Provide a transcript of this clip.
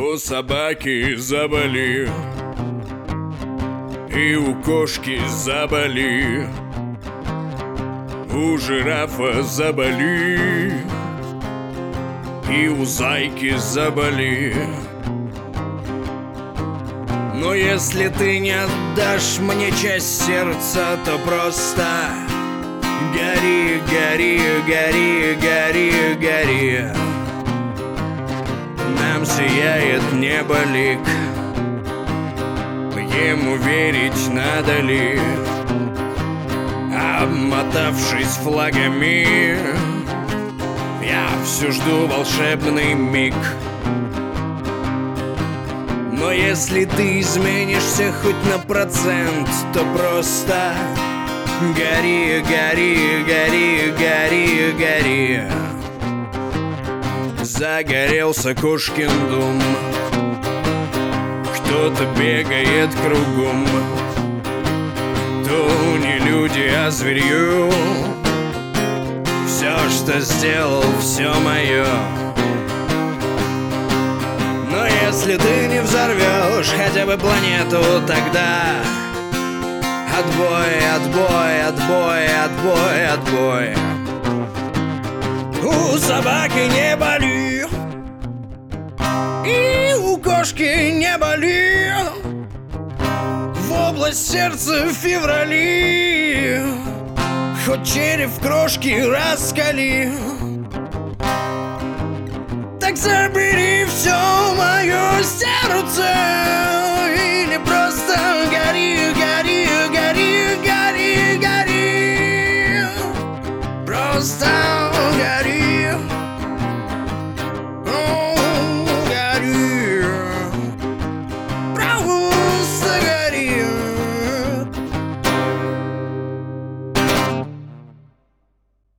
У собаки заболи, и у кошки заболи, у жирафа заболи, и у зайки заболи. Но если ты не отдашь мне часть сердца, то просто гори, гори, гори, гори, гори. Нам сияет небо лик, ему верить надо ли? Обмотавшись флагами, я все жду волшебный миг. Но если ты изменишься хоть на процент, то просто гори, гори, гори, гори, гори. Загорелся кошкин дом, кто-то бегает кругом, то не люди, а зверью. Все, что сделал, все мое. Но если ты не взорвешь хотя бы планету, тогда отбой, отбой, отбой, отбой, отбой. У собаки не боли, и у кошки не боли, в область сердца в феврале, хоть череп в крошки раскали. Так забери все мое сердце, или просто гори, гори, гори, гори, гори. Просто